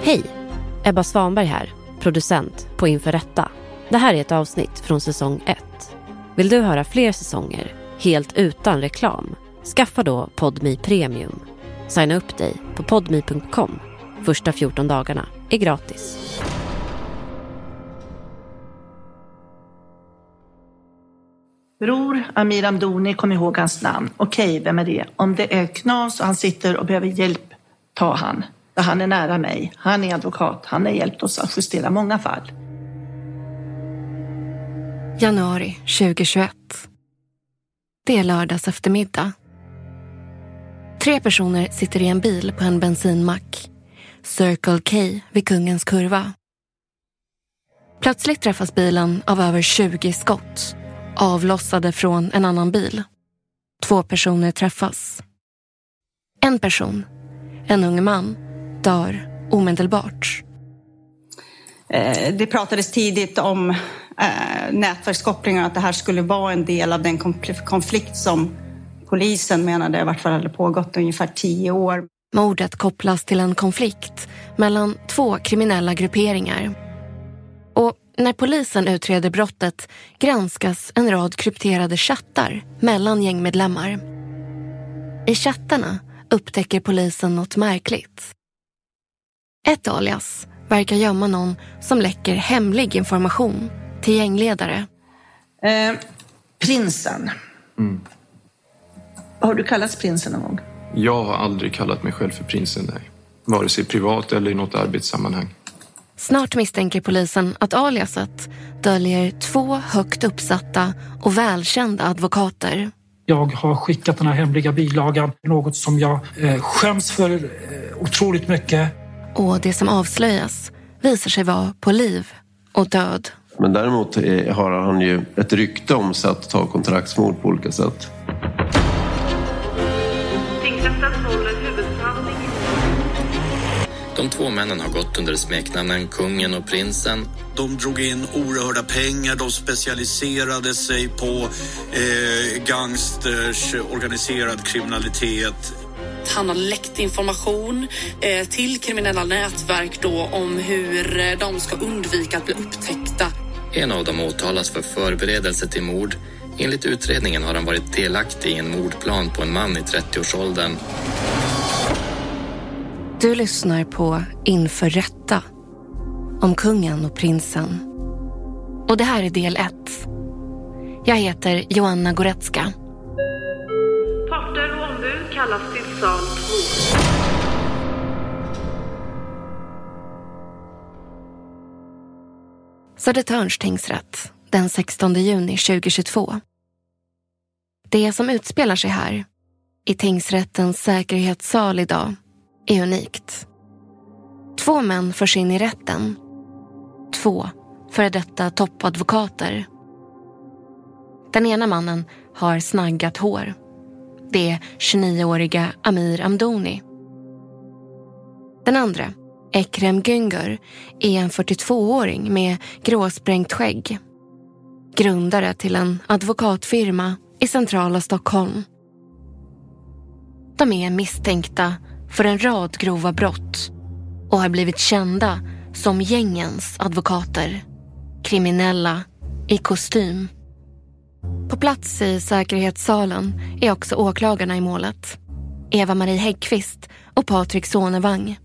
Hej, Ebba Svanberg här, producent på Inför Rätta. Det här är ett avsnitt från säsong 1. Vill du höra fler säsonger, helt utan reklam? Skaffa då Podme Premium. Signa upp dig på podme.com. Första 14 dagarna är gratis. Bror Amir Amdouni, kom ihåg hans namn. Okej, vem är det? Om det är knas och han sitter och behöver hjälp, ta han. Han är nära mig. Han är advokat. Han har hjälpt oss att justera många fall. Januari 2021. Det är lördags eftermiddag. 3 personer sitter i en bil på en bensinmack. Circle K vid Kungens kurva. Plötsligt träffas bilen av över 20 skott, avlossade från en annan bil. 2 personer träffas. En person, en ung man, dör omedelbart. Det pratades tidigt om nätverkskopplingar, att det här skulle vara en del av den konflikt som polisen menade i vart fall hade pågått ungefär 10 år. Mordet kopplas till en konflikt mellan 2 kriminella grupperingar. Och när polisen utreder brottet granskas en rad krypterade chattar mellan gängmedlemmar. I chattarna upptäcker polisen något märkligt. Ett alias verkar gömma någon som läcker hemlig information till gängledare. Prinsen. Har du kallats prinsen någon gång? Jag har aldrig kallat mig själv för prinsen, nej. Vare sig privat eller i något arbetssammanhang. Snart misstänker polisen att aliaset döljer 2 högt uppsatta och välkända advokater. Jag har skickat den här hemliga bilagan, något som jag skäms för otroligt mycket. Och det som avslöjas visar sig vara på liv och död. Men däremot har han ju ett rykte om sig att ta kontraktsmord på olika sätt. De 2 männen har gått under smeknamnen Kungen och Prinsen. De drog in oerhörda pengar, de specialiserade sig på gangsters, organiserad kriminalitet. Han har läckt information till kriminella nätverk då om hur de ska undvika att bli upptäckta. En av dem åtalas för förberedelse till mord. Enligt utredningen har han varit delaktig i en mordplan på en man i 30-årsåldern. Du lyssnar på Inför Rätta om Kungen och Prinsen. Och det här är del 1. Jag heter Joanna Goretzka. Parter och ombud kallas till sal 2. Södertörns tingsrätt den 16 juni 2022. Det som utspelar sig här i tingsrättens säkerhetssal idag är unikt. 2 män förs in i rätten. 2 före detta toppadvokater. Den ena mannen har snaggat hår. Det är 29-åriga Amir Amdouni. Den andra, Ekrem Güngör, är en 42-åring med gråsprängt skägg. Grundare till en advokatfirma i centrala Stockholm. De är misstänkta för en rad grova brott och har blivit kända som gängens advokater. Kriminella i kostym. På plats i säkerhetssalen är också åklagarna i målet. Eva-Marie Häggkvist och Patrik Sonevang.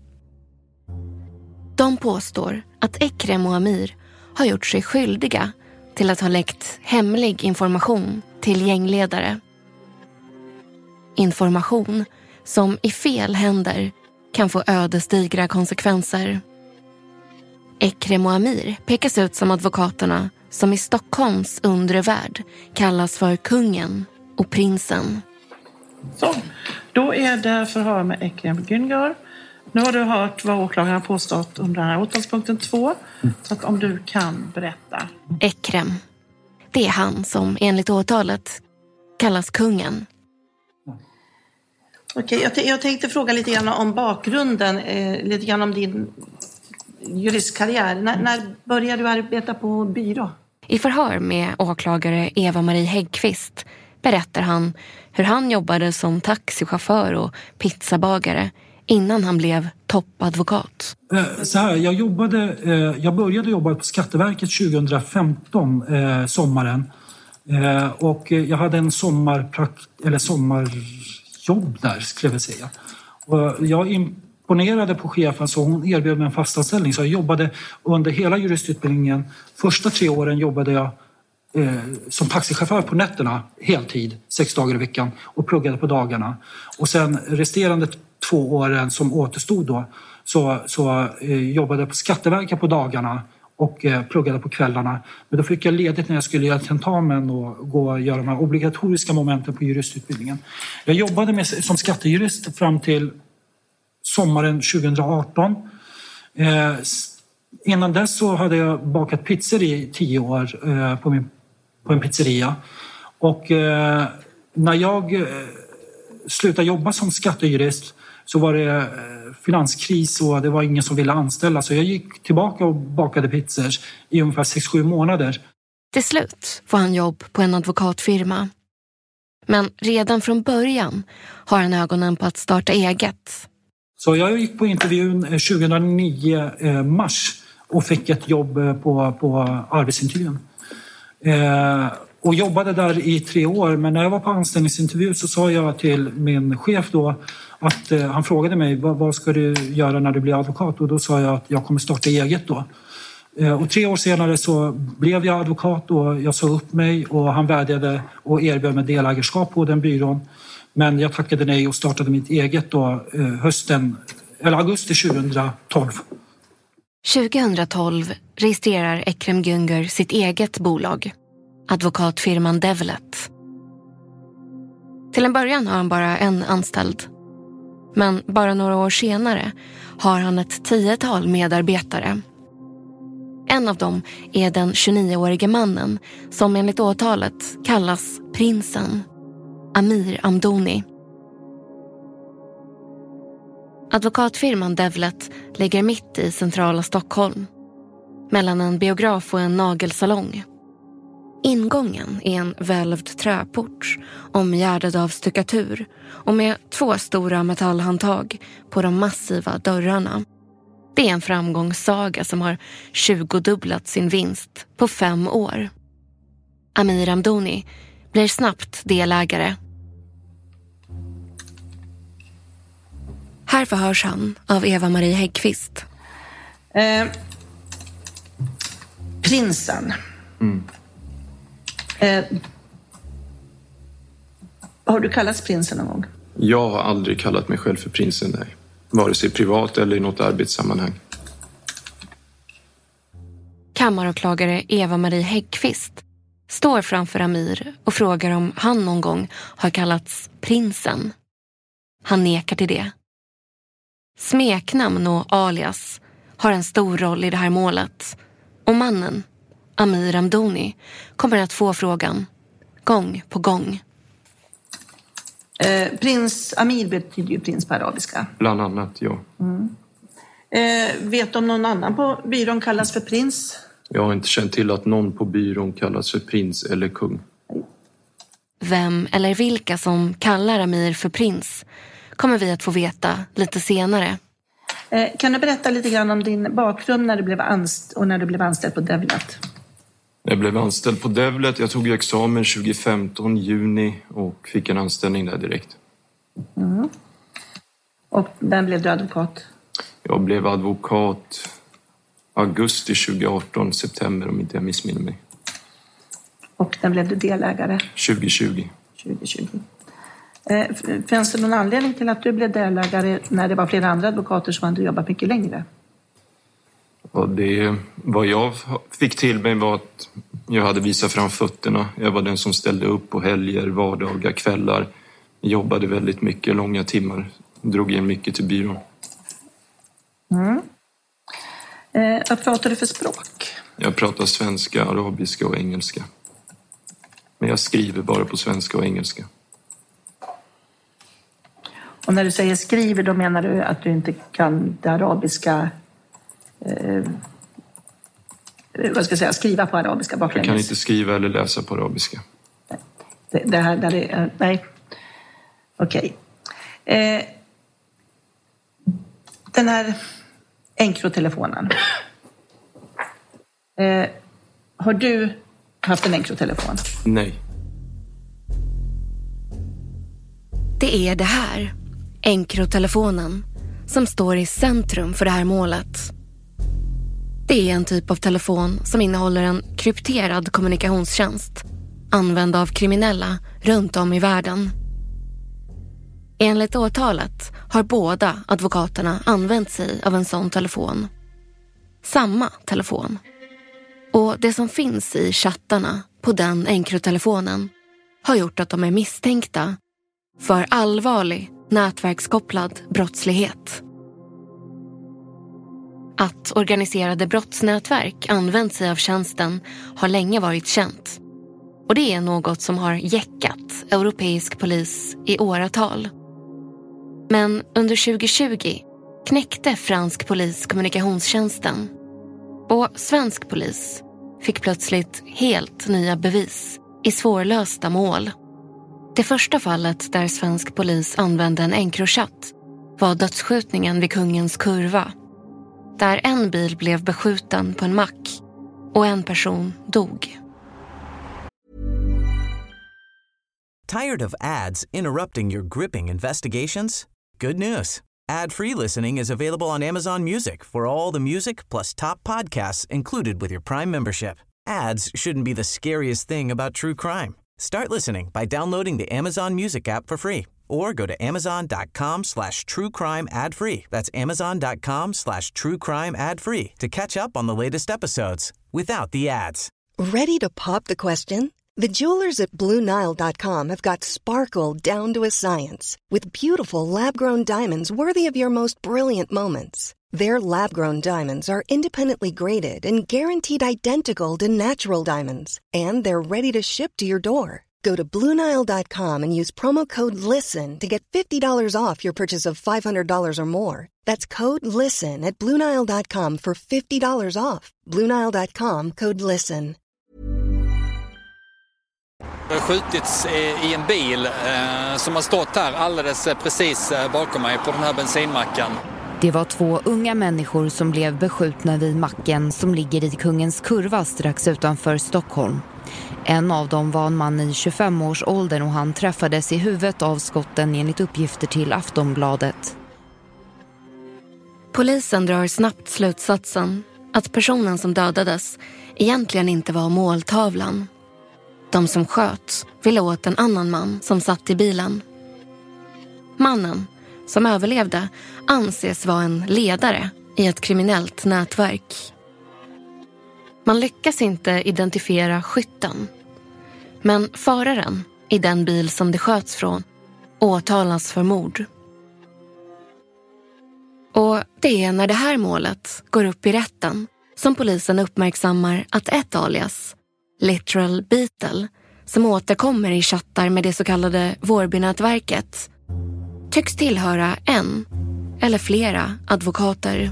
De påstår att Ekrem och Amir har gjort sig skyldiga till att ha läckt hemlig information till gängledare. Information som i fel händer kan få ödesdigra konsekvenser. Ekrem och Amir pekas ut som advokaterna som i Stockholms undre värld kallas för Kungen och Prinsen. Så, då är det förhör med Ekrem Güngör. Nu har du hört vad åklagaren påstått under den här åtalspunkten 2. Så att om du kan berätta. Ekrem, det är han som enligt åtalet kallas Kungen. Okej, jag tänkte fråga lite grann om bakgrunden, lite grann om din juristkarriär. När började du arbeta på byrå? I förhör med åklagare Eva-Marie Häggkvist berättar han hur han jobbade som taxichaufför och pizzabagare innan han blev toppadvokat. Så här, jag började jobba på Skatteverket 2015, sommaren. Och jag hade en sommarjobb där, skulle jag säga. Och jag imponerade på chefen, så hon erbjöd mig en fastanställning. Så jag jobbade under hela juristutbildningen. Första 3 åren jobbade jag som taxichaufför på nätterna, heltid, 6 dagar i veckan, och pluggade på dagarna. Och sen resterande 2 åren som återstod då, så jobbade jag på Skatteverket på dagarna och pluggade på kvällarna. Men då fick jag ledigt när jag skulle göra tentamen och gå och göra de här obligatoriska momenten på juristutbildningen. Jag jobbade som skattejurist fram till sommaren 2018. Innan dess så hade jag bakat pizzor i 10 år på en pizzeria. Och när jag slutade jobba som skattejurist så var det finanskris och det var ingen som ville anställa. Så jag gick tillbaka och bakade pizzor i ungefär 6-7 månader. Till slut får han jobb på en advokatfirma. Men redan från början har han ögonen på att starta eget. Så jag gick på intervjun 2009 mars och fick ett jobb på arbetsintervjun. Och jobbade där i 3 år. Men när jag var på anställningsintervju så sa jag till min chef då att han frågade mig vad ska du göra när du blir advokat? Och då sa jag att jag kommer starta eget då. Och 3 år senare så blev jag advokat och jag sa upp mig och han vädjade och erbjöd mig delägarskap på den byrån. Men jag tackade nej och startade mitt eget då augusti 2012. 2012 registrerar Ekrem Güngör sitt eget bolag, advokatfirman Devlet. Till en början har han bara en anställd. Men bara några år senare har han ett 10-tal medarbetare. En av dem är den 29-årige mannen som enligt åtalet kallas prinsen, Amir Amdouni. Advokatfirman Devlet ligger mitt i centrala Stockholm, mellan en biograf och en nagelsalong. Ingången är en välvd träport omgärdad av stuckatur och med 2 stora metallhandtag på de massiva dörrarna. Det är en framgångssaga som har 20-dubblat sin vinst på 5 år. Amir Amdouni blir snabbt delägare. Här förhörs han av Eva-Marie Häggkvist. Prinsen. Har du kallats prinsen någon gång? Jag har aldrig kallat mig själv för prinsen, nej. Vare sig privat eller i något arbetssammanhang. Kammaråklagare Eva-Marie Häggkvist står framför Amir och frågar om han någon gång har kallats prinsen. Han nekar till det. Smeknamn och alias har en stor roll i det här målet. Och mannen, Amir Amdouni, kommer att få frågan gång på gång. Prins Amir betyder ju prins på arabiska. Bland annat, ja. Vet du om någon annan på byrån kallas för prins? Jag har inte känt till att någon på byrån kallas för prins eller kung. Vem eller vilka som kallar Amir för prins kommer vi att få veta lite senare. Kan du berätta lite grann om din bakgrund när du blev anställd på Devlet? Jag blev anställd på Devlet. Jag tog examen 2015, juni, och fick en anställning där direkt. Och när blev du advokat? Jag blev advokat augusti 2018, september om inte jag missminner mig. Och när blev du delägare? 2020. Finns det någon anledning till att du blev delägare när det var flera andra advokater som hade jobbat mycket längre? Och vad jag fick till mig var att jag hade visat fram fötterna. Jag var den som ställde upp på helger, vardagar, kvällar. Jobbade väldigt mycket, långa timmar. Drog in mycket till byrån. Vad pratar du för språk? Jag pratar svenska, arabiska och engelska. Men jag skriver bara på svenska och engelska. Och när du säger skriver, då menar du att du inte kan det arabiska... vad ska jag säga? Skriva på arabiska baklänges? Jag kan inte skriva eller läsa på arabiska. Det här där det... nej. Okej. Den här Encrotelefonen. Har du haft en Encrotelefon? Nej. Det är det här, Encrotelefonen, som står i centrum för det här målet. Det är en typ av telefon som innehåller en krypterad kommunikationstjänst använd av kriminella runt om i världen. Enligt åtalet har båda advokaterna använt sig av en sån telefon. Samma telefon. Och det som finns i chattarna på den Encrotelefonen har gjort att de är misstänkta för allvarlig nätverkskopplad brottslighet. Att organiserade brottsnätverk använt sig av tjänsten har länge varit känt. Och det är något som har jäckat europeisk polis i åratal. Men under 2020 knäckte fransk polis kommunikationstjänsten. Och svensk polis fick plötsligt helt nya bevis i svårlösta mål. Det första fallet där svensk polis använde en Encrochatt var dödsskjutningen vid Kungens Kurva. Där en bil blev beskjuten på en mack och en person dog. Tired of ads interrupting your gripping investigations? Good news. Ad-free listening is available on Amazon Music for all the music plus top podcasts included with your Prime membership. Ads shouldn't be the scariest thing about true crime. Start listening by downloading the Amazon Music app for free or go to amazon.com/truecrime ad-free. That's amazon.com/truecrime ad-free to catch up on the latest episodes without the ads. Ready to pop the question? The jewelers at BlueNile.com have got sparkle down to a science with beautiful lab-grown diamonds worthy of your most brilliant moments. Their lab-grown diamonds are independently graded and guaranteed identical to natural diamonds, and they're ready to ship to your door. Go to BlueNile.com and use promo code LISTEN to get $50 off your purchase of $500 or more. That's code LISTEN at BlueNile.com for $50 off. BlueNile.com, code LISTEN. Det har skjutits i en bil som har stått här alldeles precis bakom mig på den här bensinmacken. Det var 2 unga människor som blev beskjutna vid macken som ligger i Kungens Kurva strax utanför Stockholm. En av dem var en man i 25-årsåldern och han träffades i huvudet av skotten enligt uppgifter till Aftonbladet. Polisen drar snabbt slutsatsen att personen som dödades egentligen inte var måltavlan. De som sköt ville åt en annan man som satt i bilen. Mannen som överlevde anses vara en ledare i ett kriminellt nätverk. Man lyckas inte identifiera skytten. Men föraren i den bil som det sköts från åtalas för mord. Och det är när det här målet går upp i rätten som polisen uppmärksammar att ett alias, Literal Beetle, som återkommer i chattar med det så kallade Vårbynätverket, tycks tillhöra en eller flera advokater.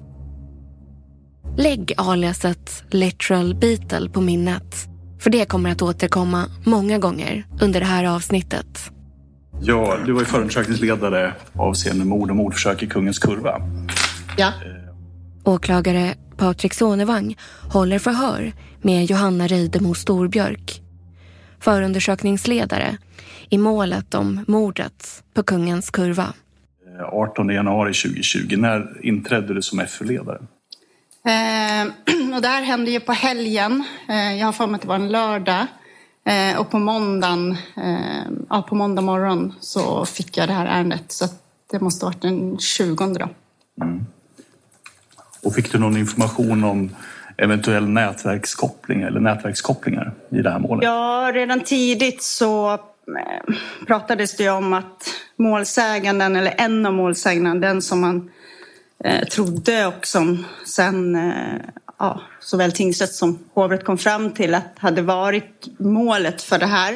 Lägg aliaset Literal Beetle på minnet, för det kommer att återkomma många gånger under det här avsnittet. Ja, du var ju förundersökningsledare avseende mord och mordförsök i Kungens Kurva. Ja. Åklagare Patrik Sonevang håller förhör med Johanna Reidemo Storbjörk, förundersökningsledare i målet om mordet på Kungens Kurva. 18 januari 2020, när inträdde du som FU-ledare? Och det här hände ju på helgen. Jag har för mig att det var en lördag. Och på måndagen, på måndag morgon så fick jag det här ärendet. Så det måste ha varit den 20 då. Mm. Och fick du någon information om eventuell nätverkskoppling eller nätverkskopplingar i det här målet? Ja, redan tidigt så pratades det om att målsäganden, eller en av målsäganden, den som man trodde och som sen såväl tingsrätt som hovrätt kom fram till att hade varit målet för det här.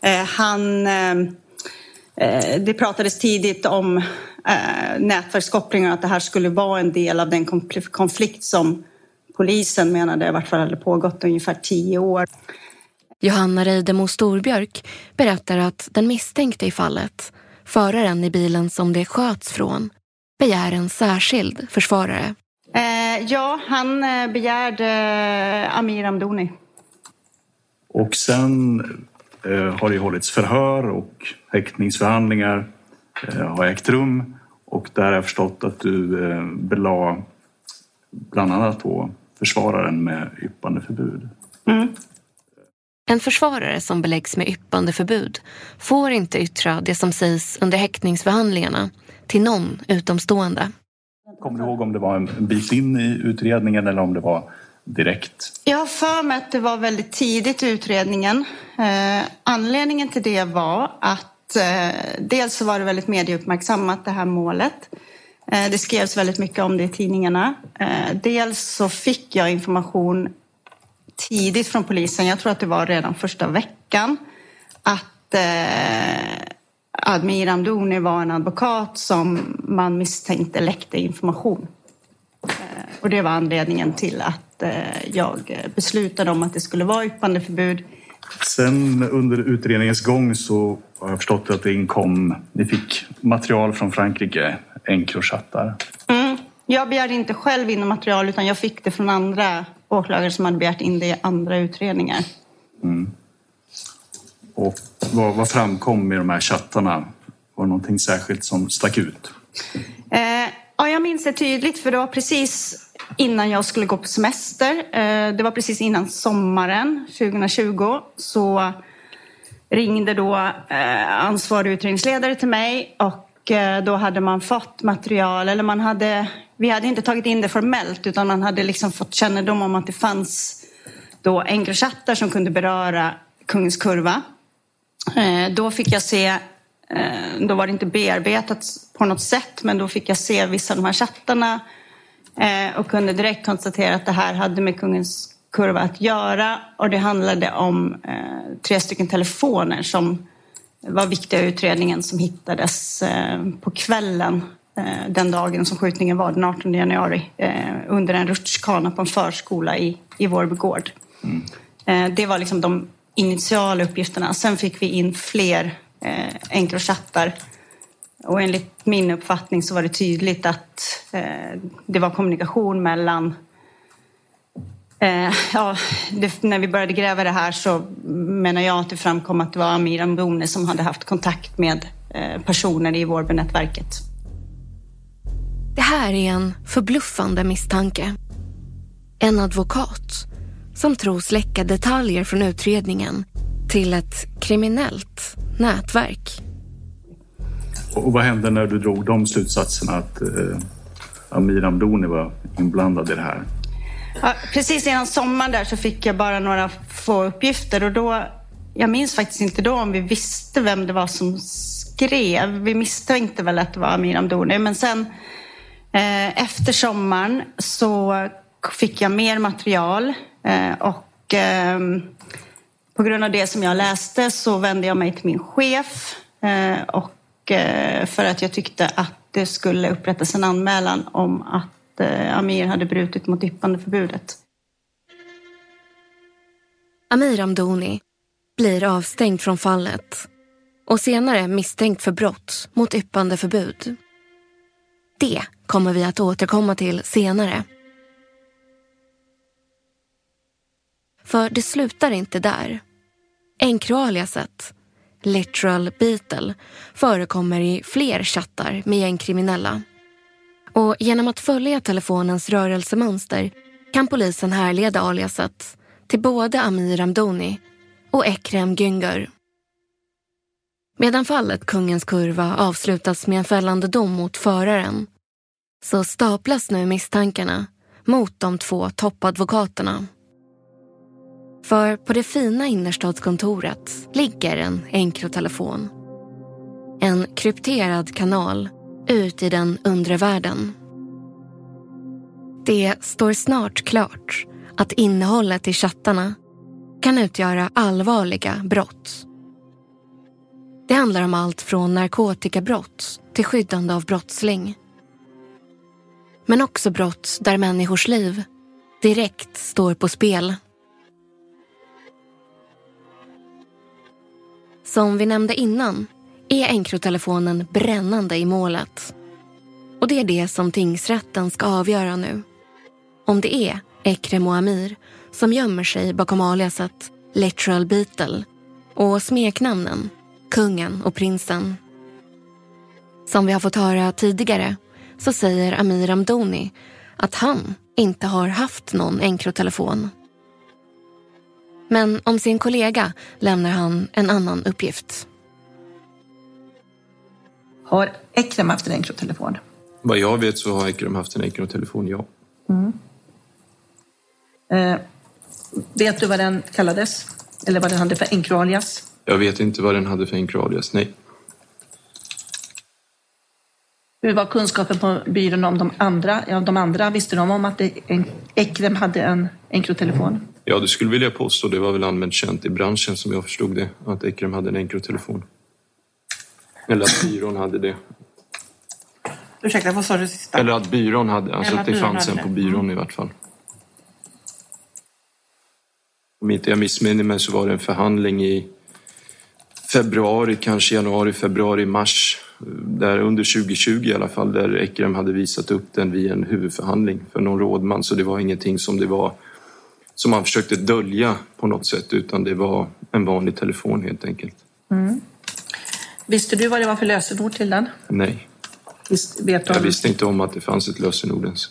Det pratades tidigt om nätverkskopplingar, att det här skulle vara en del av den konflikt som polisen menade i vart fall hade pågått ungefär 10 år. Johanna Reidemo Storbjörk berättar att den misstänkte i fallet, föraren i bilen som det sköts från, begär en särskild försvarare. Ja, han begärde Amir Hamdouni. Och sen har det hållits förhör och häktningsförhandlingar har ägt rum. Och där har jag förstått att du belade bland annat på försvararen med yppandeförbud. Mm. En försvarare som beläggs med yppandeförbud får inte yttra det som sägs under häktningsförhandlingarna till någon utomstående. Kommer du ihåg om det var en bit in i utredningen eller om det var direkt? Jag har för mig att det var väldigt tidigt i utredningen. Anledningen till det var att dels så var det väldigt medieuppmärksammat det här målet. Det skrevs väldigt mycket om det i tidningarna. Dels så fick jag information tidigt från polisen, jag tror att det var redan första veckan, att Amir Hamdouni var en advokat som man misstänkte läckte information. Och det var anledningen till att jag beslutade om att det skulle vara yppandeförbud. Sen under utredningens gång så har jag förstått att ni fick material från Frankrike, Encrochattar. Jag begärde inte själv in material utan jag fick det från andra åklagare som hade begärt in det i andra utredningar. Och vad framkom med de här chattarna? Var det någonting särskilt som stack ut? Ja, jag minns det tydligt för det var precis innan jag skulle gå på semester. Det var precis innan sommaren 2020 så ringde då ansvarig utredningsledare till mig och då hade man fått material, eller vi hade inte tagit in det formellt utan man hade liksom fått kännedom om att det fanns då Encrochattar som kunde beröra Kungens Kurva. Då fick jag se, då var det inte bearbetat på något sätt, men då fick jag se vissa av de här chattarna och kunde direkt konstatera att det här hade med Kungens Kurva att göra, och det handlade om 3 stycken telefoner som var viktiga i utredningen som hittades på kvällen den dagen som skjutningen var, den 18 januari, under en rutschkana på en förskola i Vårby gård. Det var liksom de initiala uppgifterna. Sen fick vi in fler Encrochattar. Och enligt min uppfattning så var det tydligt att det var kommunikation mellan... när vi började gräva det här så menar jag att det framkom att det var Amir Hamdouni som hade haft kontakt med personer i Vårbynätverket. Det här är en förbluffande misstanke. En advokat som tros läcka detaljer från utredningen till ett kriminellt nätverk. Och vad hände när du drog de slutsatserna att Amir Hamdouni var inblandad i det här? Ja, precis innan sommaren där så fick jag bara några få uppgifter och då, jag minns faktiskt inte då om vi visste vem det var som skrev. Vi misstänkte väl att det var Amir Hamdouni, men sen efter sommaren så fick jag mer material och på grund av det som jag läste så vände jag mig till min chef och för att jag tyckte att det skulle upprättas en anmälan om att Amir hade brutit mot yppandeförbudet. Amir Hamdouni blir avstängd från fallet och senare misstänkt för brott mot yppandeförbud. Det kommer vi att återkomma till senare. För det slutar inte där. Encro-aliaset, Literal Beetle, förekommer i fler chattar med gängkriminella. Och genom att följa telefonens rörelsemönster kan polisen härleda aliaset till både Amir Hamdouni och Ekrem Güngör. Medan fallet Kungens Kurva avslutas med en fällande dom mot föraren så staplas nu misstankarna mot de 2 toppadvokaterna. För på det fina innerstadskontoret ligger en Encro-telefon. En krypterad kanal ut i den undre världen. Det står snart klart att innehållet i chattarna kan utgöra allvarliga brott. Det handlar om allt från narkotikabrott till skyddande av brottsling. Men också brott där människors liv direkt står på spel. Som vi nämnde innan är Encro-telefonen brännande i målet. Och det är det som tingsrätten ska avgöra nu. om det är Ekrem och Amir som gömmer sig bakom aliaset Literal Beetle och smeknamnen Kungen och Prinsen. Som vi har fått höra tidigare så säger Amir Amdouni att han inte har haft någon Encrotelefon. Men om sin kollega lämnar han en annan uppgift. Har Ekrem haft en Encrotelefon? Vad jag vet så har Ekrem haft en Encrotelefon, ja. Vet du vad den kallades? Eller vad den hade för Encro-alias? Jag vet inte vad den hade för Encro-alias, nej. Hur var kunskapen på byrån om de andra? Ja, de andra visste de om att Ekrem hade en Encrotelefon? Ja, det skulle vilja påstå. Det var väl allmänt känt i branschen som jag förstod det. Att Ekrem hade en Encrotelefon. Eller att byrån hade det. Ursäkta, vad sa du sista? Eller att byrån hade. Alltså att det fanns en på byrån i vart fall. Om inte jag missminner mig så var det en förhandling i februari, kanske januari, februari, mars. Där under 2020 i alla fall, där Ekrem hade visat upp den vid en huvudförhandling för någon rådman. Så det var ingenting som det var som man försökte dölja på något sätt, utan det var en vanlig telefon helt enkelt. Visste du vad det var för lösenord till den? Nej. Jag visste inte om att det fanns ett lösenord ens.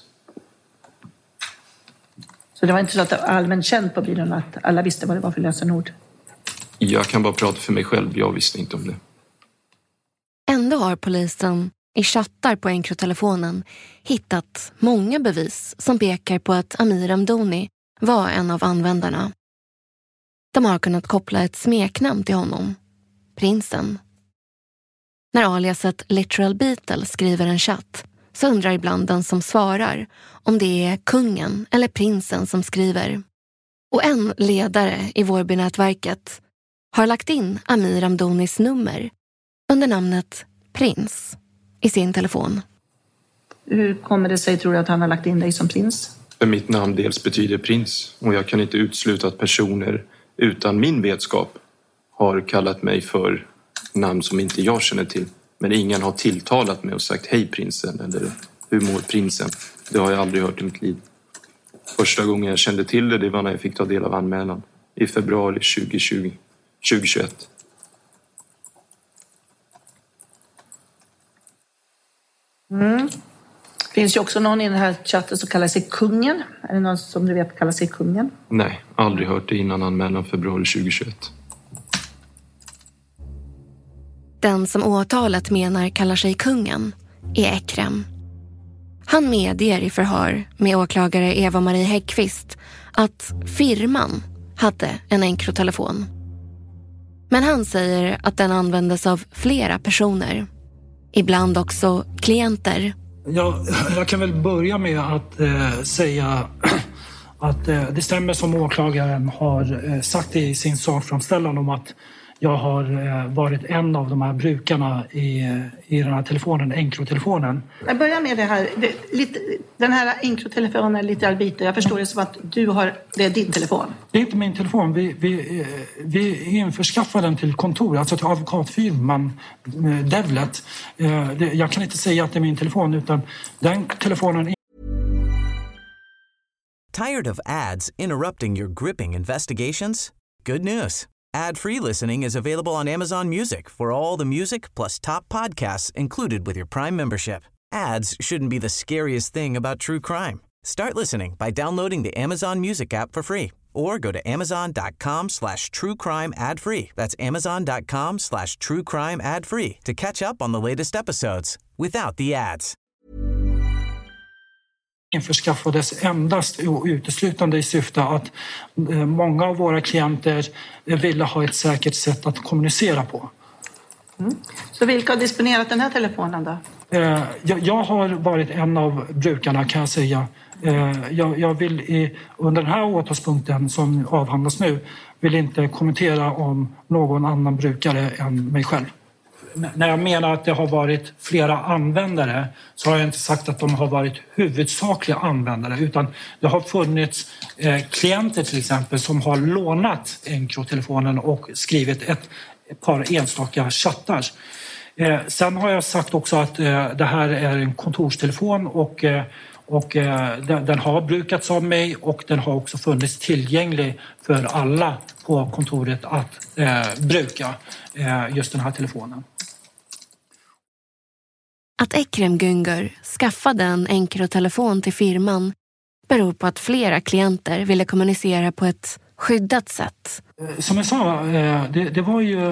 Så det var inte så att det var allmänt känt på byrån att alla visste vad det var för lösenord? Jag kan bara prata för mig själv, jag visste inte om det. Ändå har polisen i chattar på Encrotelefonen hittat många bevis som pekar på att Amir Amdouni var en av användarna. De har kunnat koppla ett smeknamn till honom, Prinsen. När aliaset Literal Beetle skriver en chatt så undrar ibland den som svarar om det är kungen eller prinsen som skriver. Och en ledare i Vårbynätverket har lagt in Amir Amdounis nummer under namnet Prins i sin telefon. Hur kommer det sig, tror du, att han har lagt in dig som prins? För mitt namn dels betyder prins och jag kan inte utesluta att personer utan min vetskap har kallat mig för namn som inte jag känner till. Men ingen har tilltalat mig och sagt hej prinsen eller hur mår prinsen. Det har jag aldrig hört i mitt liv. Första gången jag kände till det var när jag fick ta del av anmälan i februari 2021. Finns ju också någon i den här chatten som kallar sig kungen. Är det någon som du vet kallar sig kungen? Nej, aldrig hört det innan anmälan februari 2021. Den som åtalet menar kallar sig kungen är Ekrem. Han medger i förhör med åklagare Eva-Marie Häggqvist att firman hade en Encrotelefon. Men han säger att den användes av flera personer. Ibland också klienter. Jag kan väl börja med att säga att det stämmer som åklagaren har sagt i sin sakframställan om att jag har varit en av de här brukarna i den här telefonen, Encrotelefonen. Jag börjar med det här. Den här Encrotelefonen, Literal Beetle. Jag förstår det som att det är din telefon. Det är inte min telefon. Vi införskaffade den till kontor, alltså till advokatfirman Devlet. Jag kan inte säga att det är min telefon, utan den telefonen... Tired of ads interrupting your gripping investigations? Good news. Ad-free listening is available on Amazon Music for all the music plus top podcasts included with your Prime membership. Ads shouldn't be the scariest thing about true crime. Start listening by downloading the Amazon Music app for free or go to amazon.com/truecrime ad-free. That's amazon.com/truecrime ad-free to catch up on the latest episodes without the ads. Införskaffades endast och uteslutande i syfte att många av våra klienter ville ha ett säkert sätt att kommunicera på. Så vilka har disponerat den här telefonen då? Jag har varit en av brukarna, kan jag säga. Jag vill under den här åtalspunkten som avhandlas nu vill inte kommentera om någon annan brukare än mig själv. När jag menar att det har varit flera användare så har jag inte sagt att de har varit huvudsakliga användare, utan det har funnits klienter till exempel som har lånat Encrotelefonen och skrivit ett par enstaka chattar. Sen har jag sagt också att det här är en kontorstelefon och Och den har brukats av mig och den har också funnits tillgänglig för alla på kontoret att bruka just den här telefonen. Att Ekrem Güngör skaffade en Encro-telefon till firman beror på att flera klienter ville kommunicera på ett skyddat sätt. Som jag sa, det var ju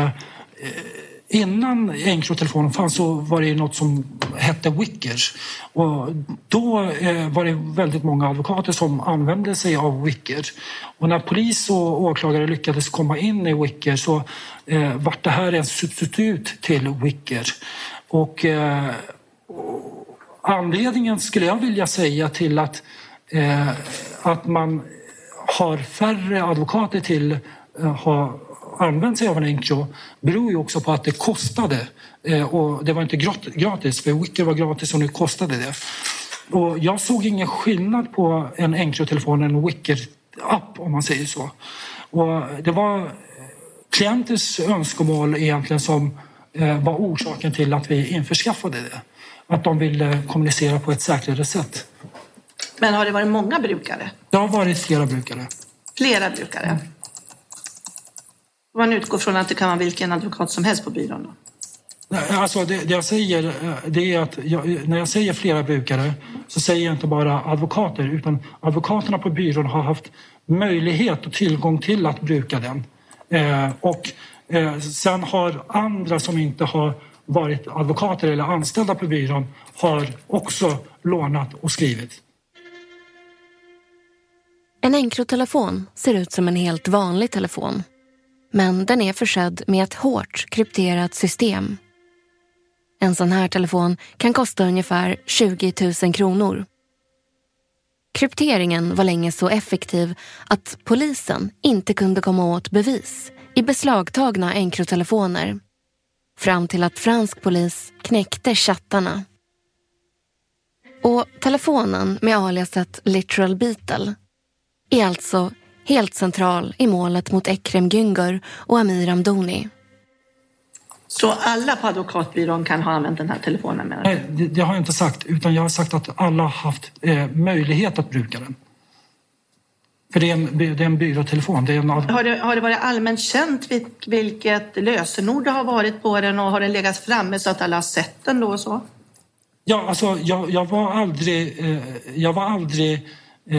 innan Encro-telefonen fanns så var det något som hette Wickers. Och då var det väldigt många advokater som använde sig av Wickers. Och när polis och åklagare lyckades komma in i Wickers så var det här en substitut till Wickers. Och anledningen skulle jag vilja säga till att man har färre advokater till ha använt sig av en Encro beror ju också på att det kostade. Och det var inte gratis, för Wickers var gratis och nu kostade det. Och jag såg ingen skillnad på en Encro-telefon och en Wickers-app om man säger så. Och det var klienters önskemål egentligen som var orsaken till att vi införskaffade det. Att de ville kommunicera på ett säkrare sätt. Men har det varit många brukare? Det har varit flera brukare. Flera brukare? Man utgår från att det kan vara vilken advokat som helst på byrån då? Alltså det jag säger det är att när jag säger flera brukare så säger jag inte bara advokater utan advokaterna på byrån har haft möjlighet och tillgång till att bruka den. Sen har andra som inte har varit advokater eller anställda på byrån har också lånat och skrivit. En Encro-telefon ser ut som en helt vanlig telefon. Men den är försedd med ett hårt krypterat system. En sån här telefon kan kosta ungefär 20 000 kronor. Krypteringen var länge så effektiv att polisen inte kunde komma åt bevis i beslagtagna Encro-telefoner. Fram till att fransk polis knäckte chattarna. Och telefonen med aliaset Literal Beetle är alltså helt central i målet mot Ekrem Güngör och Amir Amdouni. Så alla på advokatbyrån kan ha använt den här telefonen med? Nej, det har jag inte sagt. Utan jag har sagt att alla har haft möjlighet att bruka den. För det är en byråtelefon. Har det varit allmänt känt vilket lösenord det har varit på den och har den legat framme så att alla har sett den då och så? Ja, alltså jag var aldrig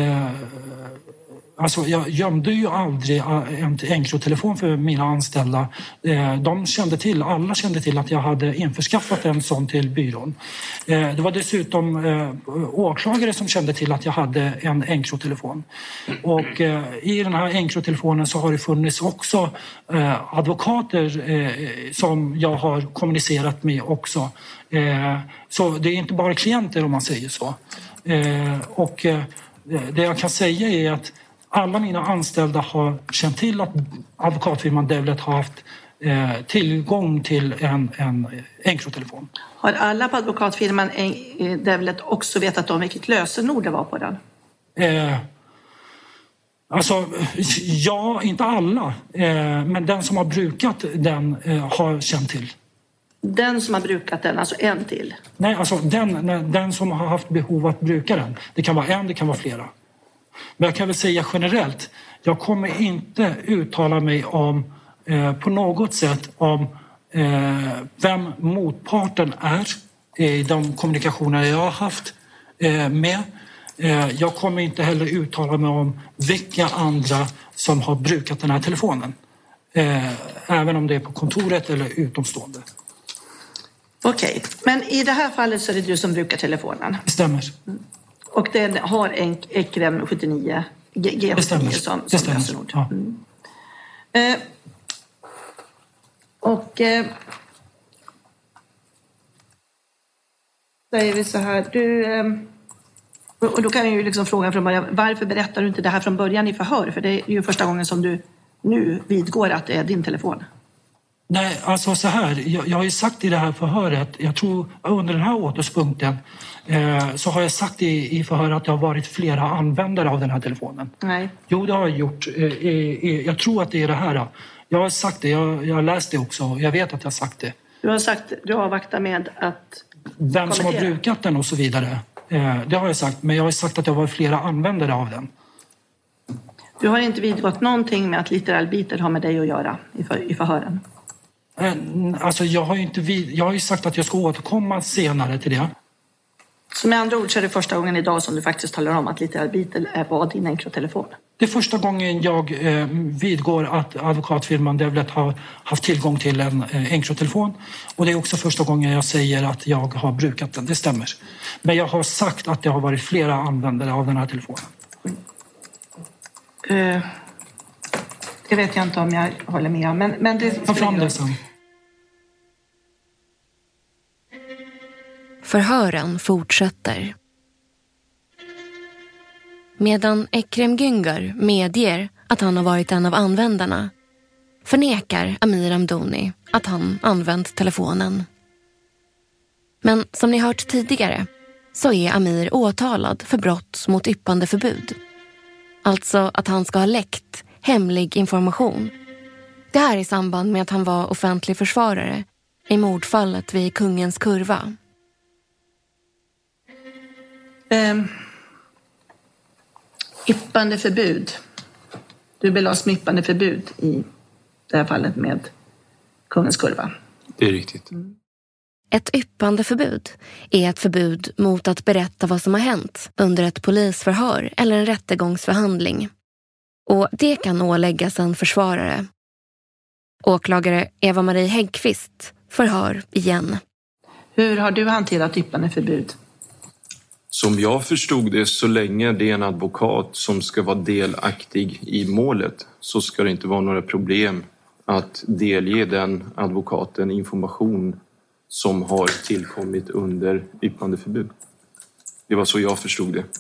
alltså jag gömde ju aldrig en Encro-telefon för mina anställda. Alla kände till att jag hade införskaffat en sån till byrån. Det var dessutom åklagare som kände till att jag hade en Encro-telefon. Och i den här Encro-telefonen så har det funnits också advokater som jag har kommunicerat med också. Så det är inte bara klienter om man säger så. Och det jag kan säga är att alla mina anställda har känt till att advokatfirman Devlet har haft tillgång till en Encro-telefon. Har alla på advokatfirman Devlet också vetat om vilket lösenord det var på den? Alltså, ja, inte alla. Men den som har brukat den har känt till. Den som har brukat den, alltså en till? Nej, alltså den som har haft behov att bruka den. Det kan vara en, det kan vara flera. Men jag kan väl säga generellt, jag kommer inte uttala mig om på något sätt om vem motparten är i de kommunikationer jag har haft med. Jag kommer inte heller uttala mig om vilka andra som har brukat den här telefonen. Även om det är på kontoret eller utomstående. Okej, men i det här fallet så är det du som brukar telefonen? Det stämmer. Och den har en Ekrem 79, G79 som lösenord? Ja. Säger vi så här, och då kan jag ju liksom fråga från början, varför berättar du inte det här från början i förhör? För det är ju första gången som du nu vidgår att det är din telefon. Nej, alltså så här. Jag har ju sagt i det här förhöret, jag tror under den här återspunkten så har jag sagt i förhöret att det har varit flera användare av den här telefonen. Nej. Jo, det har jag gjort. Jag tror att det är det här. Jag har sagt det, jag har läst det också. Jag vet att jag har sagt det. Du har sagt, du avvaktar med att vem som har brukat den och så vidare. Det har jag sagt, men jag har sagt att jag var flera användare av den. Du har inte vidgått någonting med att litteral beater har med dig att göra i förhören? Alltså jag har ju sagt att jag ska återkomma senare till det. Så med andra ord så är det första gången idag som du faktiskt talar om att litteral beater var din Encrot-telefon? Det är första gången jag vidgår att advokatfirman Devlet har haft tillgång till en Encrot-telefon. Och det är också första gången jag säger att jag har brukat den, det stämmer. Men jag har sagt att det har varit flera användare av den här telefonen. Det vet jag inte om jag håller med om, men det... Ta fram det sen. Förhören fortsätter. Medan Ekrem Güngör medger att han har varit en av användarna förnekar Amir Hamdouni att han använt telefonen. Men som ni hört tidigare så är Amir åtalad för brott mot yppandeförbud. Alltså att han ska ha läckt hemlig information. Det här i samband med att han var offentlig försvarare i mordfallet vid Kungens Kurva. Yppandeförbud. Du belades med yppandeförbud i det här fallet med Kungens Kurva. Det är riktigt. Ett yppandeförbud är ett förbud mot att berätta vad som har hänt under ett polisförhör eller en rättegångsförhandling. Och det kan åläggas en försvarare. Åklagare Eva-Marie Häggkvist förhör igen. Hur har du hanterat yppandeförbud? Som jag förstod det, så länge det är en advokat som ska vara delaktig i målet så ska det inte vara några problem att delge den advokaten information som har tillkommit under yppandeförbud. Det var så jag förstod det.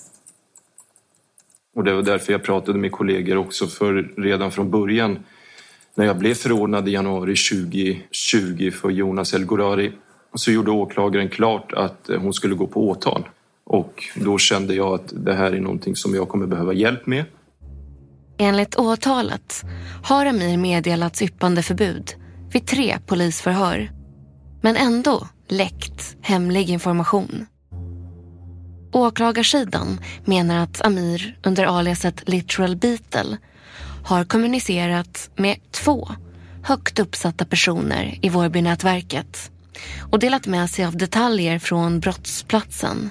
Och det var därför jag pratade med kollegor också, för redan från början när jag blev förordnad i januari 2020 för Jonas El Gorari så gjorde åklagaren klart att hon skulle gå på åtal. Och då kände jag att det här är någonting som jag kommer behöva hjälp med. Enligt åtalet har Amir meddelats yppandeförbud vid 3 polisförhör. Men ändå läckt hemlig information. Åklagarsidan menar att Amir under aliaset Literal Beatle har kommunicerat med 2 högt uppsatta personer i Vårbynätverket och delat med sig av detaljer från brottsplatsen.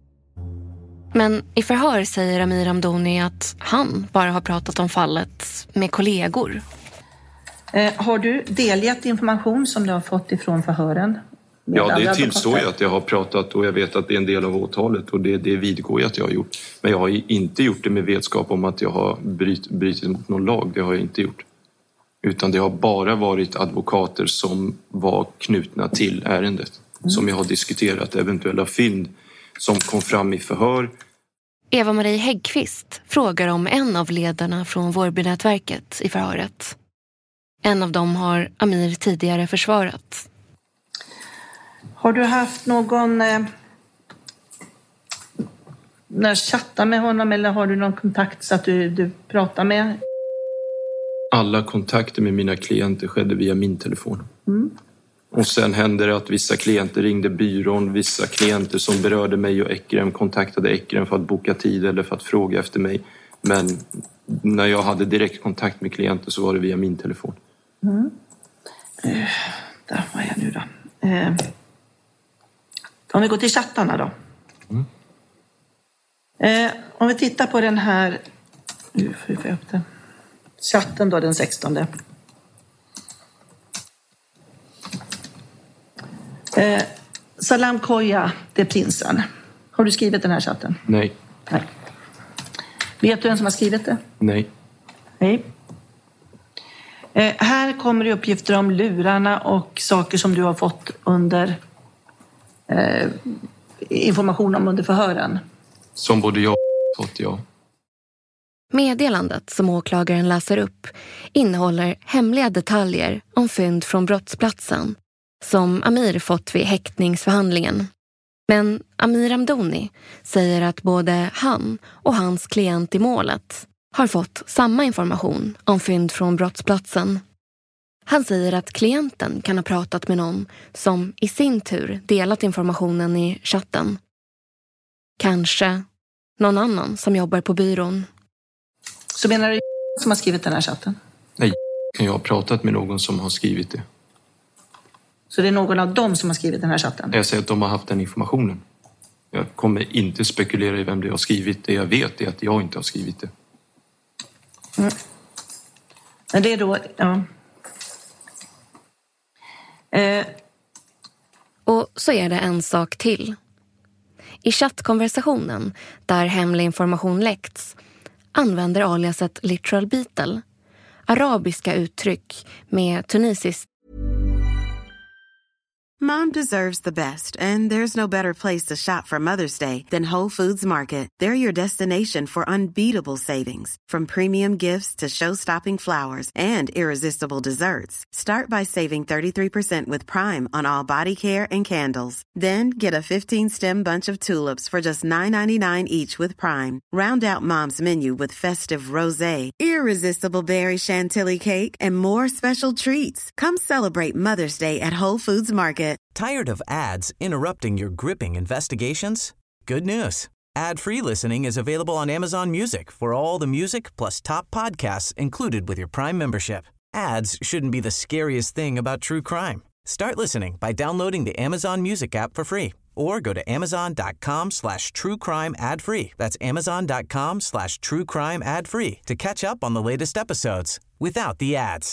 Men i förhör säger Amir Hamdouni att han bara har pratat om fallet med kollegor. Har du delgett information som du har fått ifrån förhören? Ja, det tillstår jag att jag har pratat och jag vet att det är en del av åtalet och det vidgår jag att jag har gjort. Men jag har inte gjort det med vetskap om att jag har brutit mot någon lag. Det har jag inte gjort. Utan det har bara varit advokater som var knutna till ärendet. Som jag har diskuterat eventuella fynd som kom fram i förhör. Eva-Marie Häggkvist frågar om en av ledarna från Vårbynätverket i förhöret. En av dem har Amir tidigare försvarat. Har du haft någon chatta med honom eller har du någon kontakt så att du pratar med? Alla kontakter med mina klienter skedde via min telefon. Och sen hände det att vissa klienter ringde byrån, vissa klienter som berörde mig och Ekrem kontaktade Ekrem för att boka tid eller för att fråga efter mig. Men när jag hade direkt kontakt med klienter så var det via min telefon. Där var jag nu då. Om vi går till chattarna då. Om vi tittar på den här... Nu får jag upp den. Chatten då den 16. Salam Koya, det är prinsen. Har du skrivit den här chatten? Nej. Vet du vem som har skrivit det? Nej. Här kommer det uppgifter om lurarna och saker som du har fått under information om under förhören. Som både jag och fått, ja. Meddelandet som åklagaren läser upp innehåller hemliga detaljer om fynd från brottsplatsen som Amir fått vid häktningsförhandlingen. Men Amir Hamdouni säger att både han och hans klient i målet har fått samma information om fynd från brottsplatsen. Han säger att klienten kan ha pratat med någon som i sin tur delat informationen i chatten. Kanske någon annan som jobbar på byrån. Så menar du som har skrivit den här chatten? Nej, kan jag ha pratat med någon som har skrivit det? Så det är någon av dem som har skrivit den här chatten? Jag säger att de har haft den informationen. Jag kommer inte spekulera i vem det har skrivit. Det jag vet är att jag inte har skrivit det. Mm. Men det är då... Ja. Och så är det en sak till. I chattkonversationen, där hemlig information läckts, använder aliaset Literal Beetle arabiska uttryck med tunisiskt. Mom deserves the best, and there's no better place to shop for Mother's Day than Whole Foods Market. They're your destination for unbeatable savings, from premium gifts to show-stopping flowers and irresistible desserts. Start by saving 33% with Prime on all body care and candles. Then get a 15-stem bunch of tulips for just $9.99 each with Prime. Round out Mom's menu with festive rosé, irresistible berry chantilly cake, and more special treats. Come celebrate Mother's Day at Whole Foods Market. Tired of ads interrupting your gripping investigations? Good news. Ad-free listening is available on Amazon Music for all the music plus top podcasts included with your Prime membership. Ads shouldn't be the scariest thing about true crime. Start listening by downloading the Amazon Music app for free or go to amazon.com/truecrime ad-free. That's amazon.com/truecrime ad-free to catch up on the latest episodes without the ads.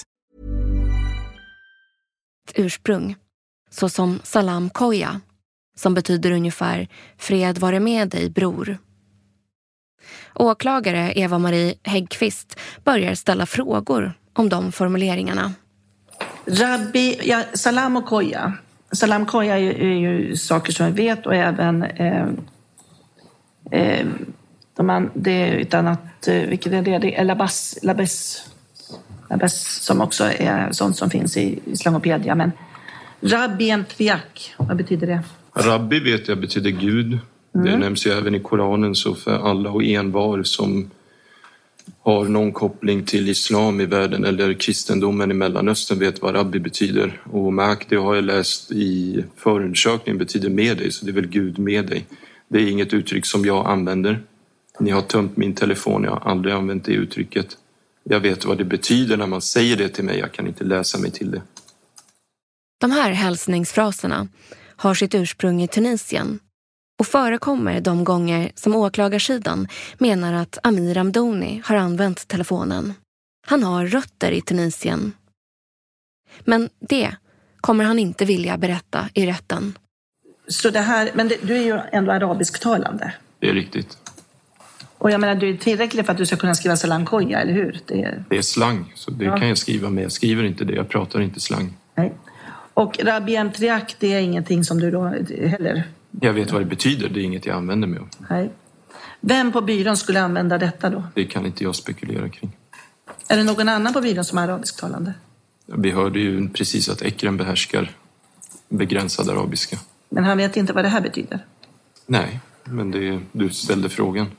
Ursprung, såsom Salam Koya, som betyder ungefär fred vare med dig, bror. Åklagare Eva-Marie Häggqvist börjar ställa frågor om de formuleringarna. Salam och Koya. Salam Koya är ju saker som vi vet, och även det är ett annat, vilket är det? Det är labes som också är sånt som finns i Islamopedia. Men Rabbi Entriak, vad betyder det? Rabbi vet jag betyder Gud. Det nämns ju även i Koranen, så för alla och envar som har någon koppling till islam i världen eller kristendomen i Mellanöstern vet vad rabbi betyder. Och Mak, det har jag läst i förundersökningen, betyder med dig, så det är väl Gud med dig. Det är inget uttryck som jag använder. Ni har tömt min telefon, jag har aldrig använt det uttrycket. Jag vet vad det betyder när man säger det till mig, jag kan inte läsa mig till det. De här hälsningsfraserna har sitt ursprung i Tunisien och förekommer de gånger som åklagarsidan menar att Amir Amdouni har använt telefonen. Han har rötter i Tunisien. Men det kommer han inte vilja berätta i rätten. Så det här, men du är ju ändå arabisktalande. Det är riktigt. Och jag menar, du är tillräckligt för att du ska kunna skriva Salam Koya, eller hur? Det är slang, så det kan jag skriva, men jag skriver inte det. Jag pratar inte slang. Nej. Och Rabbi Entriak, det är ingenting som du då heller... Jag vet vad det betyder, det är inget jag använder mig av. Nej. Vem på byrån skulle använda detta då? Det kan inte jag spekulera kring. Är det någon annan på byrån som är arabisktalande? Vi hörde ju precis att Ekrem behärskar begränsad arabiska. Men han vet inte vad det här betyder? Nej, men du ställde frågan.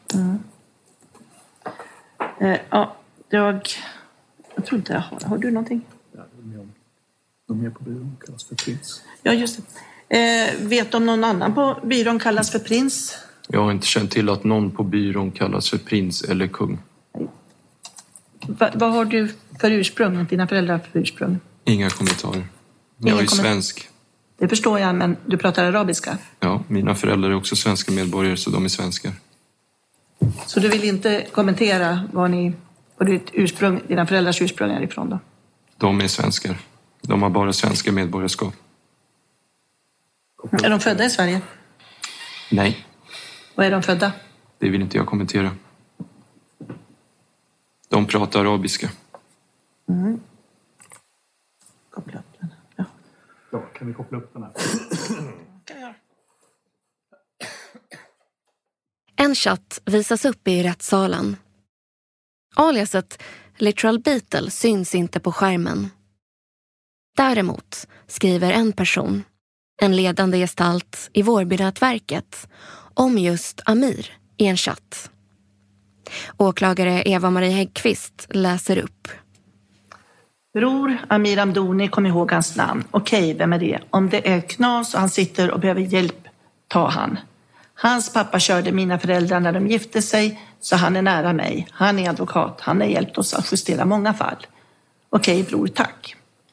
Ja, jag tror inte jag har. Har du någonting? Ja, de är på byrån kallas för prins. Ja, just det. Vet om någon annan på byrån kallas för prins? Jag har inte känt till att någon på byrån kallas för prins eller kung. Vad har du för ursprung? Dina föräldrar för ursprung? Inga kommentarer. Jag är svensk. Det förstår jag, men du pratar arabiska? Ja, mina föräldrar är också svenska medborgare, så de är svenskar. Så du vill inte kommentera vad ditt ursprung, dina föräldrars ursprung är ifrån då? De är svenskar. De har bara svenska medborgarskap. Är de födda i Sverige? Nej. Var är de födda? Det vill inte jag kommentera. De pratar arabiska. Koppla upp den. Ja. Ja, kan vi koppla upp den här? En chatt visas upp i rättssalen. Aliaset Literal Beetle syns inte på skärmen. Däremot skriver en person, en ledande gestalt i Vårbynätverket, om just Amir i en chatt. Åklagare Eva-Marie Häggqvist läser upp. Bror Amir Amdouni, kom ihåg hans namn. Okej, vem är det? Om det är knas och han sitter och behöver hjälp, ta han. Hans pappa körde mina föräldrar när de gifte sig, så han är nära mig. Han är advokat. Han har hjälpt oss att justera många fall. Okej, bror, tack.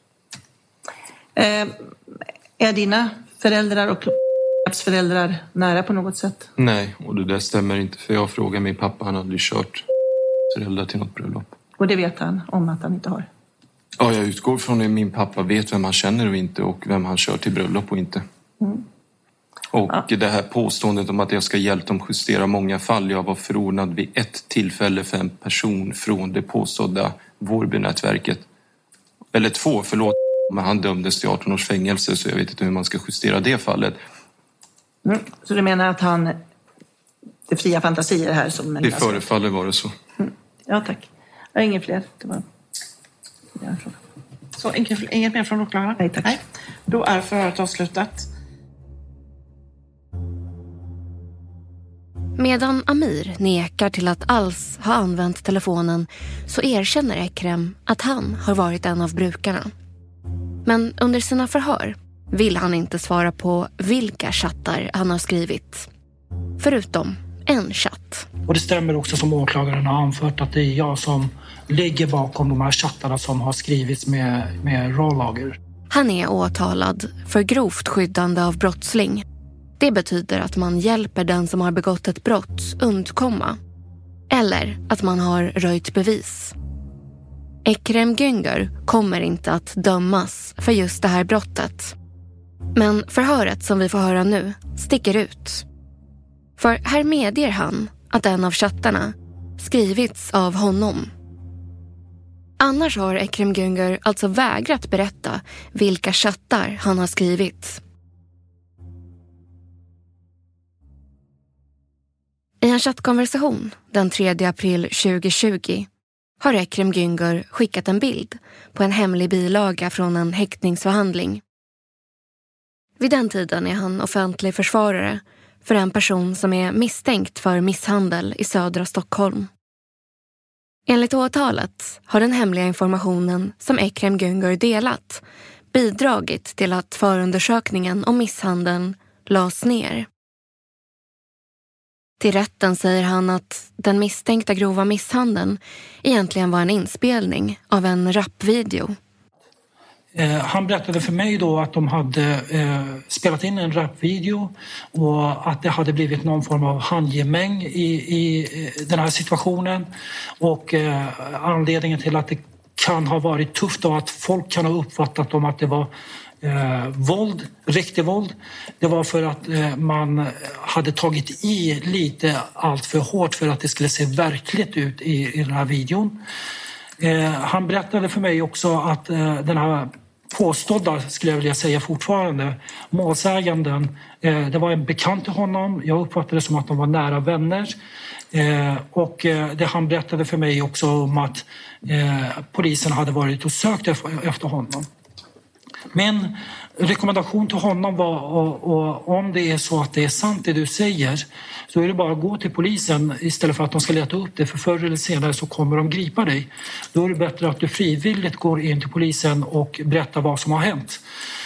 Är dina föräldrar och föräldrar nära på något sätt? Nej, och det där stämmer inte. För jag frågade min pappa, han hade kört föräldrar till något bröllop. Och det vet han om att han inte har? Ja, jag utgår från att min pappa vet vem han känner och inte och vem han kör till bröllop och inte. Mm. Och det här påståendet om att jag ska hjälpa dem justera många fall. Jag var förordnad vid ett tillfälle för en person från det påstådda Vårbynätverket. Eller 2, förlåt. Men han dömdes till 18 års fängelse, så jag vet inte hur man ska justera det fallet. Mm. Så du menar att han... Det fria fantasier här som... Det förefaller vara så. Mm. Ja, tack. Jag har ingen fler. Det var... Så inget mer från åklagaren? Nej, tack. Nej. Då är förhöret avslutat. Medan Amir nekar till att alls ha använt telefonen så erkänner Ekrem att han har varit en av brukarna. Men under sina förhör vill han inte svara på vilka chattar han har skrivit. Förutom en chatt. Och det stämmer också som åklagaren har anfört att det är jag som ligger bakom de här chattarna som har skrivits med rålager. Han är åtalad för grovt skyddande av brottsling. Det betyder att man hjälper den som har begått ett brott undkomma. Eller att man har röjt bevis. Ekrem Güngör kommer inte att dömas för just det här brottet. Men förhöret som vi får höra nu sticker ut. För här medger han att en av chattarna skrivits av honom. Annars har Ekrem Güngör alltså vägrat berätta vilka chattar han har skrivit. I en chattkonversation den 3 april 2020 har Ekrem Güngör skickat en bild på en hemlig bilaga från en häktningsförhandling. Vid den tiden är han offentlig försvarare för en person som är misstänkt för misshandel i södra Stockholm. Enligt åtalet har den hemliga informationen som Ekrem Güngör delat bidragit till att förundersökningen om misshandeln lades ner. Till rätten säger han att den misstänkta grova misshandeln egentligen var en inspelning av en rapvideo. Han berättade för mig då att de hade spelat in en rapvideo och att det hade blivit någon form av handgemäng i den här situationen. Och anledningen till att det kan ha varit tufft och att folk kan ha uppfattat om att det var våld, riktig våld. Det var för att man hade tagit i lite allt för hårt för att det skulle se verkligt ut i den här videon. Han berättade för mig också att den här påstådda, skulle jag vilja säga fortfarande, målsäganden, det var en bekant till honom. Jag uppfattade det som att de var nära vänner. Och det han berättade för mig också om att polisen hade varit och sökt efter honom. Min rekommendation till honom var, och om det är så att det är sant det du säger, så är det bara att gå till polisen istället för att de ska leta upp det, för förr eller senare så kommer de gripa dig. Då är det bättre att du frivilligt går in till polisen och berättar vad som har hänt.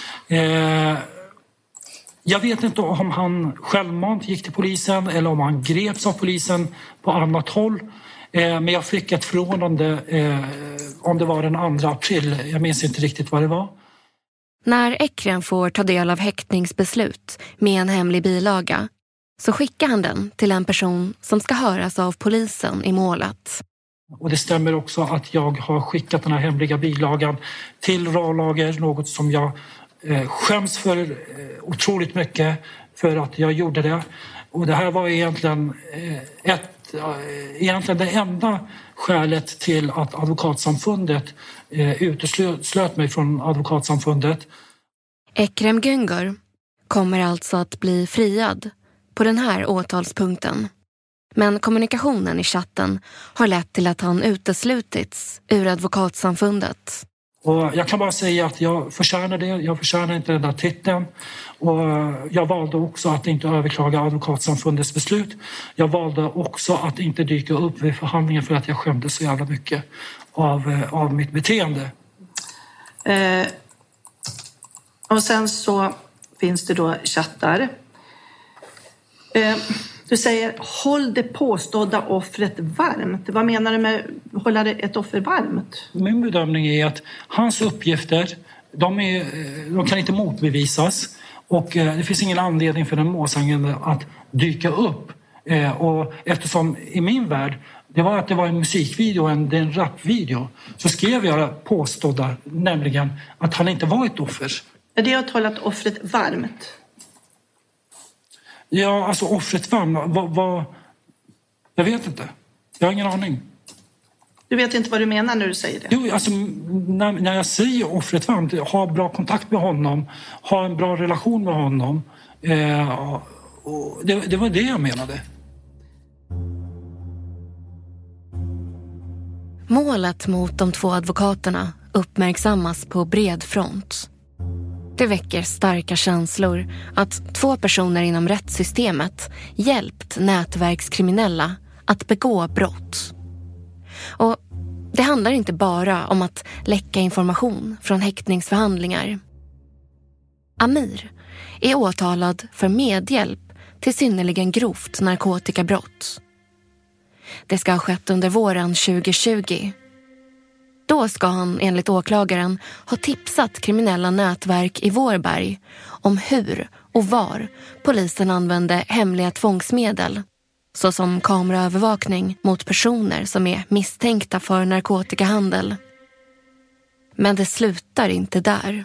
Jag vet inte om han självmant gick till polisen eller om han greps av polisen på annat håll. Men jag fick ett förordnande om det var den 2 april. Jag minns inte riktigt vad det var. När Ekrem får ta del av häktningsbeslut med en hemlig bilaga så skickar han den till en person som ska höras av polisen i målet. Och det stämmer också att jag har skickat den här hemliga bilagan till rålager, något som jag skäms för otroligt mycket för att jag gjorde det. Och det här var egentligen det enda skälet till att advokatsamfundet uteslöt mig från advokatsamfundet. Ekrem Güngör kommer alltså att bli friad på den här åtalspunkten. Men kommunikationen i chatten har lett till att han uteslutits ur advokatsamfundet. Och jag kan bara säga att jag förtjänar det. Jag förtjänar inte den där titeln. Och jag valde också att inte överklaga advokatsamfundets beslut. Jag valde också att inte dyka upp vid förhandlingen för att jag skämdes så jävla mycket av mitt beteende. Och sen så finns det då chattar. Du säger håll det påstådda offret varmt. Vad menar du med hålla ett offer varmt? Min bedömning är att hans uppgifter, de kan inte motbevisas. Och det finns ingen anledning för den målsägande att dyka upp. Och eftersom i min värld, det var en musikvideo, en rapvideo, så skrev jag påstådda, nämligen att han inte var ett offer. Är det att hålla offret varmt? Ja, alltså offret varmt, jag vet inte. Jag har ingen aning. Du vet inte vad du menar när du säger det? Jo, alltså när jag säger offret varmt, ha bra kontakt med honom, ha en bra relation med honom. Det var det jag menade. Målet mot de 2 advokaterna uppmärksammas på bred front. Det väcker starka känslor att 2 personer inom rättssystemet hjälpt nätverkskriminella att begå brott. Och det handlar inte bara om att läcka information från häktningsförhandlingar. Amir är åtalad för medhjälp till synnerligen grovt narkotikabrott. Det ska ha skett under våren 2020. Då ska han enligt åklagaren ha tipsat kriminella nätverk i Vårberg om hur och var polisen använde hemliga tvångsmedel, såsom kameraövervakning mot personer som är misstänkta för narkotikahandel. Men det slutar inte där.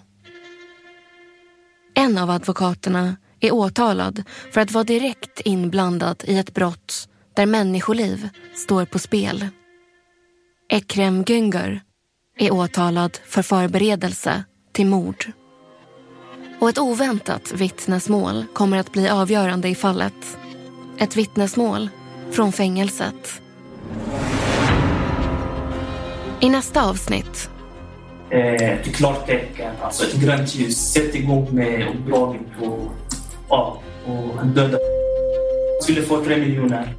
En av advokaterna är åtalad för att vara direkt inblandad i ett brott där människoliv står på spel. Ekrem Güngör är åtalad för förberedelse till mord. Och ett oväntat vittnesmål kommer att bli avgörande i fallet. Ett vittnesmål från fängelset. I nästa avsnitt. Ett klartecken, alltså ett grönt ljus. Sätt igång med uppdraget och han dödade. Skulle få 3 miljoner.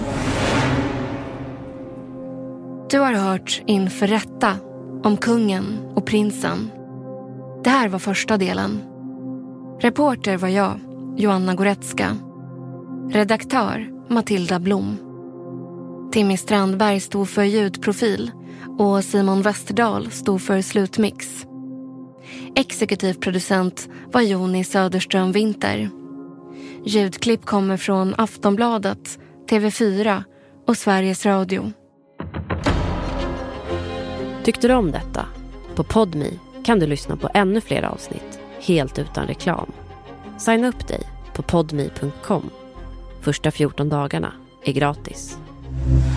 Du har hört Inför rätta om kungen och prinsen. Det här var första delen. Reporter var jag, Joanna Goretzka. Redaktör Matilda Blom. Timmy Strandberg stod för ljudprofil och Simon Westerdahl stod för slutmix. Exekutiv producent var Joni Söderström Winter. Ljudklipp kommer från Aftonbladet, TV4 och Sveriges Radio. Tyckte du om detta? På Podme kan du lyssna på ännu fler avsnitt, helt utan reklam. Signa upp dig på podme.com. Första 14 dagarna är gratis.